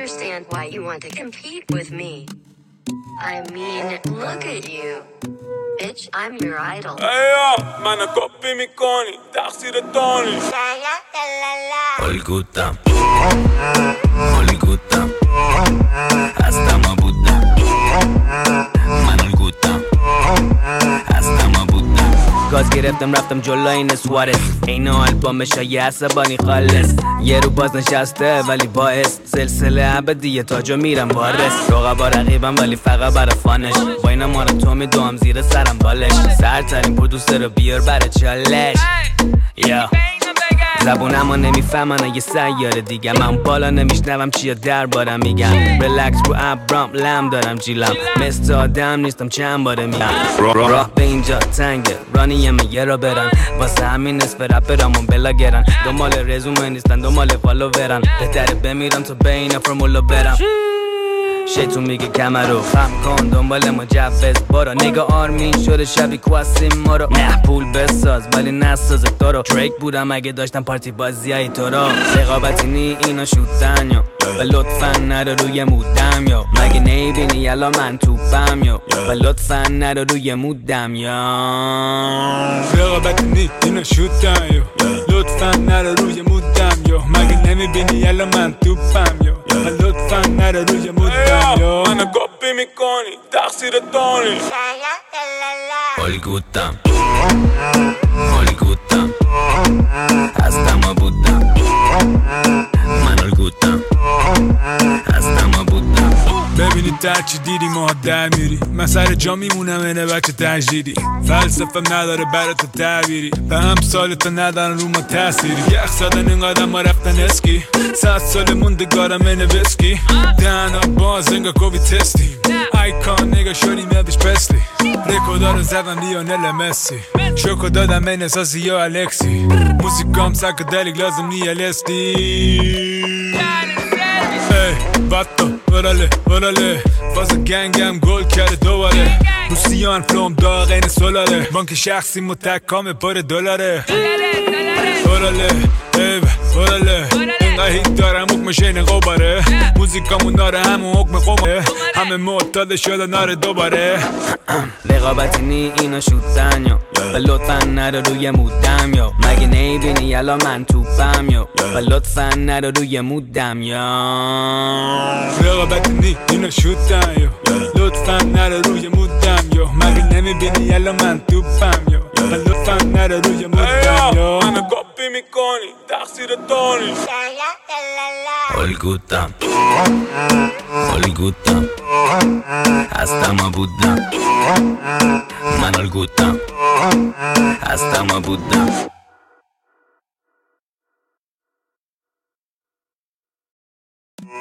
understand why you want to compete with me. I mean, look at you. Bitch, I'm your idol. منو کپی میکنی تقصیر تو نیست. الگوتم هستم و بودم من الگوتم هستم و بودم گاز گرفتم رفتم جلو این سوارس اینو آلبومش های عصبانی خالص یه رو باز نشسته ولی باعث سلسله ابدیه تاجو میرم وارس رقبا رقیبم ولی فقط برا فانش با اینا ما رو تو میدوام زیر سرم بالش سرترین پرودوسر رو بیار برا چالش یا زبونمو نمیفهمن یه سیاره دیگه من بالا نمیشنوم چیه دربارم میگم ریلکس رو ابرام لم دارم جیلم مثل آدم نیستم چند باره میگم راه به اینجا تنگه رانیم یه را برن واسه همین نصف رپرامون بلاگرن دنبال رزومه نیستن دنبال فالوورن بهتره بمیرم تا بین فرمولو برم شیطون میگه کمر رو خم کن دنبال مجوز برو نگاه آرمین شده شبی کواسیم ما رو نه پول بساز ولی نساز تو رو دریک بودم اگه داشتم پارتی بازی های تو رو رقابتی نی اینا شوتن یا و لطفا نرو روی مودم یا مگه نیبینی یلا من توپم یا و لطفا نرو روی مودم یا رقابتی نی اینا شوتن یا لطفا نرو روی مودم یا مگه نمیبینی یلا من توپم یا و لطفا نرو روی مودم یا منو کپی میکنی تقصیر تو نیست. الگوتم هستم و بودم من الگوتم هستم و بودم ببینید در چی دیدی ما در میری من سر جا میمونم اینه بچه تجدیدی فلسفم نداره برای تو تعبیری به هم سالتا ندارن رو ما تأثیری یخ زدن اینقدر ما رفتن اسکی 100 سال موندگارم اینه وسکی دهنا باز انگا کوبی تستی ایکان نگا شدی میدش پسلی ریکودا رو زدن لیونل مسی شوکو دادم این اساسی یا الکسی موزیکام سایکدلیک لازم نی LSD باتو ورله فاز گنگم گل کرده دوباره روسیان فلوم داغ این سولاره بانک شخصی متکامه پر دلاره ورله اینقدر هیت دارم حکمش این قباره موزیکامون داره همون حکم قماره همه معتاده شده ناره دوباره رقابتی نی اینا شوتن یا و لطفا نرو روی مودم یا مگه نیبینی یلا من توپم یا و لطفا نرو روی مودم یا رقابتی نی اینا شوتن یا لطفا نرو روی مودم یا مگه نمیبینی یلا من توپم یا و لطفا نرو روی مودم یا منو کپی میکنی تقصیر تو نیست. الگوتم هستم و بودم من الگوتم هستم و بودم